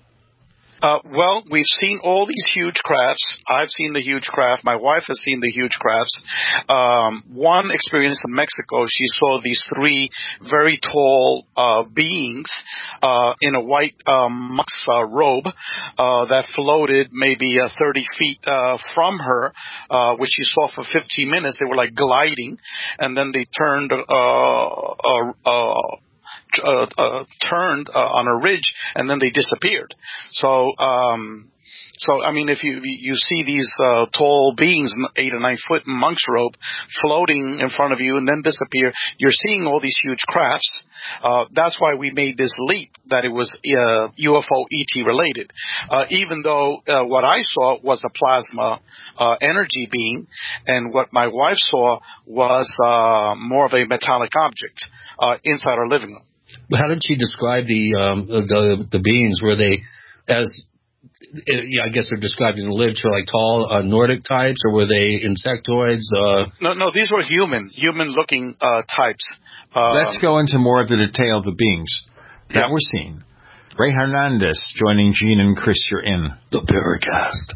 Uh, well, we've seen all these huge crafts. I've seen the huge craft. My wife has seen the huge crafts. Um, one experience in Mexico, she saw these three very tall uh, beings uh, in a white um, monk's uh, robe uh, that floated maybe uh, thirty feet uh, from her, uh, which she saw for fifteen minutes. They were like gliding, and then they turned uh, uh, uh Uh, uh, turned uh, on a ridge, and then they disappeared. So, um, so I mean, if you you see these uh, tall beings, eight or nine foot in monk's robe, floating in front of you and then disappear, you're seeing all these huge crafts. Uh, that's why we made this leap that it was uh, U F O E T related. Uh, even though uh, what I saw was a plasma uh, energy being, and what my wife saw was uh, more of a metallic object uh, inside our living room. How did she describe the um, the the beings? Were they, as yeah, I guess they're described in the literature, like tall uh, Nordic types, or were they insectoids? Uh... No, no, these were human, human-looking uh, types. Um, Let's go into more of the detail of the beings that yeah. we're seeing. Ray Hernandez joining Gene and Chris. You're in the Paracast.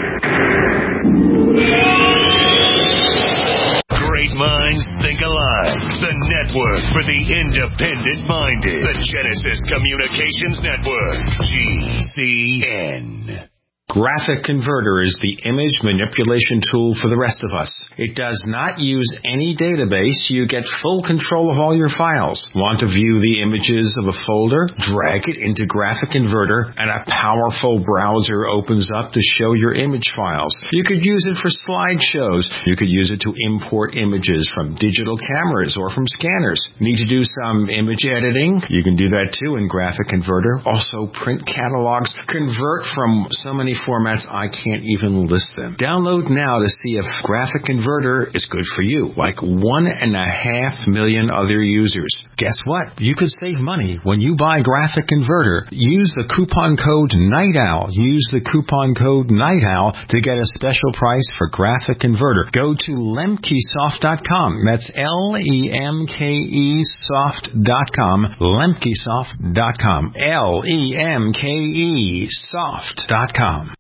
Great minds think alike. The network for the independent-minded. The Genesis Communications Network. G C N. Graphic Converter is the image manipulation tool for the rest of us. It does not use any database. You get full control of all your files. Want to view the images of a folder? Drag it into Graphic Converter and a powerful browser opens up to show your image files. You could use it for slideshows. You could use it to import images from digital cameras or from scanners. Need to do some image editing? You can do that too in Graphic Converter. Also print catalogs. Convert from so many formats I can't even list them. Download now to see if Graphic Converter is good for you, like one and a half million other users. Guess what? You could save money when you buy Graphic Converter. Use the coupon code NIGHTOWL. Use the coupon code NIGHTOWL to get a special price for Graphic Converter. Go to lemkesoft dot com. That's L E M K E soft dot com. lemkesoft dot com. L E M K E soft dot com.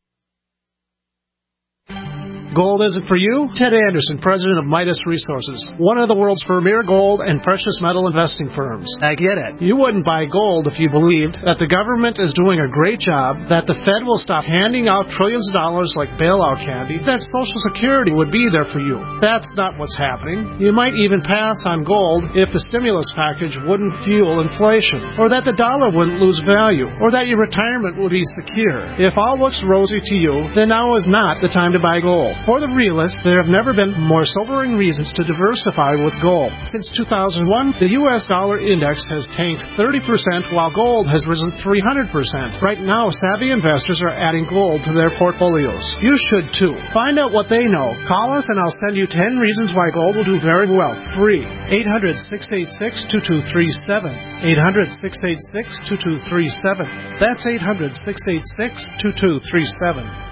Gold isn't for you? Ted Anderson, president of Midas Resources, one of the world's premier gold and precious metal investing firms. I get it. You wouldn't buy gold if you believed that the government is doing a great job, that the Fed will stop handing out trillions of dollars like bailout candy, that Social Security would be there for you. That's not what's happening. You might even pass on gold if the stimulus package wouldn't fuel inflation, or that the dollar wouldn't lose value, or that your retirement would be secure. If all looks rosy to you, then now is not the time to buy gold. For the realists, there have never been more sobering reasons to diversify with gold. Since two thousand one, the U S dollar index has tanked thirty percent while gold has risen three hundred percent. Right now, savvy investors are adding gold to their portfolios. You should too. Find out what they know. Call us and I'll send you ten reasons why gold will do very well. Free. eight hundred, six eight six, two two three seven. eight hundred, six eight six, two two three seven. That's eight hundred, six eight six, two two three seven.